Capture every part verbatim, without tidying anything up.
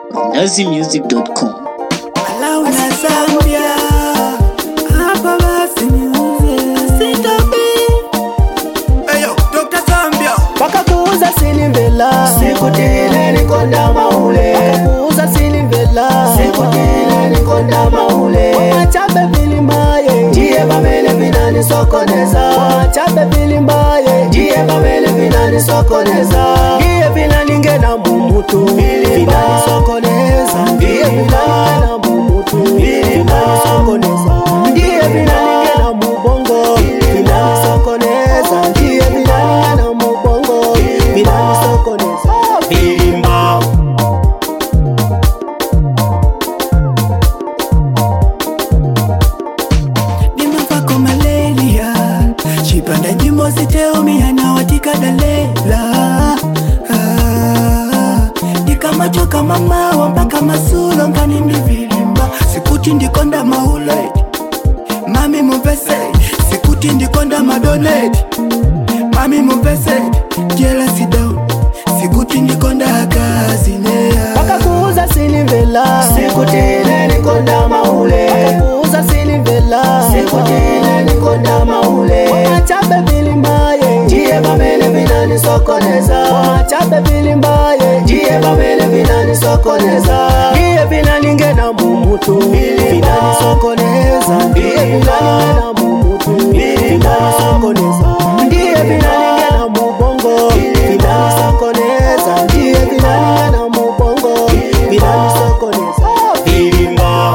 nazi music dot com. Malawi na Zambia, hapa basi niuze sitabi. Eyo, Doctor Zambia wakakuuza sinimvela, sikutile nikonda maule. Wakakuuza sinimvela, sikutile nikonda maule. Wachape bilimbaye, ndiye bamele vinani sokoneza. Wachape bilimbaye, ndiye bamele vinani sokoneza. Ndiye vinani ngena mumutu, vinani sokoneza. Ndiye vinani ngena mumutu, vinani sokoneza. Ndiye vinani ngena mubongo, vinani sokoneza. Ndiye vinani ngena mubongo, vinani sokoneza. Bilimba nimafako malaria, chipanda jimbo siteumi hana watika dalela. Ah, nikamacho kama mawa mpaka masulo ngani mivilimba. Sikuti ndikonda maule, mami muvese. Sikuti ndikonda madonate, mami muvese. Jealousy down, sikuti ndikonda kazinea. Wakakuuza sinimvela, sikutile nikonda maule. Wakakuuza sinimvela, sikutile nikonda maule. Wachape bilimbaye, ndiye bamele vinani sokoneza. Wachape bilimbaye, ndiye bamele vinani sokoneza. Ndiye vinani ngena mumutu, vinani sokoneza. Ndiye vinani ngena mumutu, vinani sokoneza. Ndiye vinani ngena mubongo, vinani sokoneza. Ndiye vinani ngena mubongo, vinani sokoneza. Bilimba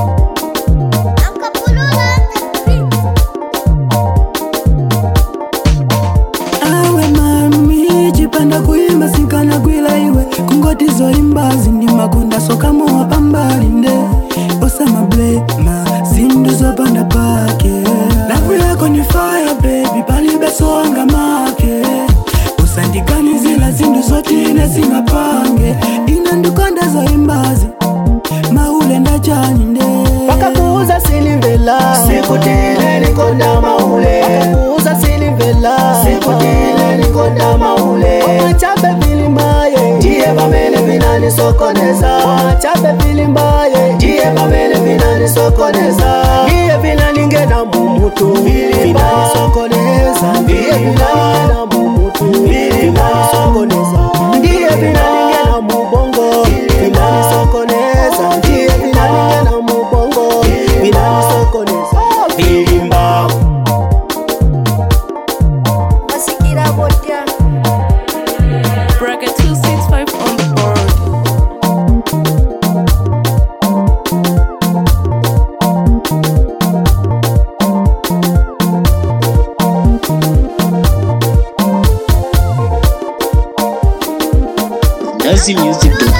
awe mami, jipanda kuimba sinkana gwila iwe. Kungoti zo imbazi ndi makunda soka moa pambalinde. Osama blema, zindu zo panda pake. Lavu yako ni fire baby, palibe soanga make. Usandikani zila zindu zotine singapange. Inandukonda zo imbazi, maule ndachanyinde. Wakakuuza sinimvela, sikutile nikonda maule. Wakakuuza sinimvela, sikutile nikonda maule. Wachape bilimbaye, ndiye bamele vinani sokoneza. Wachape bilimbaye, ndiye bamele vinani sokoneza. Ndiye vinani ngena mumutu, vinani sokoneza. Ndiye vinani ngena mumutu, vinani sokoneza. Ndiye vinani ngena mubongo, vinani sokoneza. Ndiye vinani ngena mubongo, vinani sokoneza. Bilimba Masikira botia Bracket two six five on the board. nazi music dot com.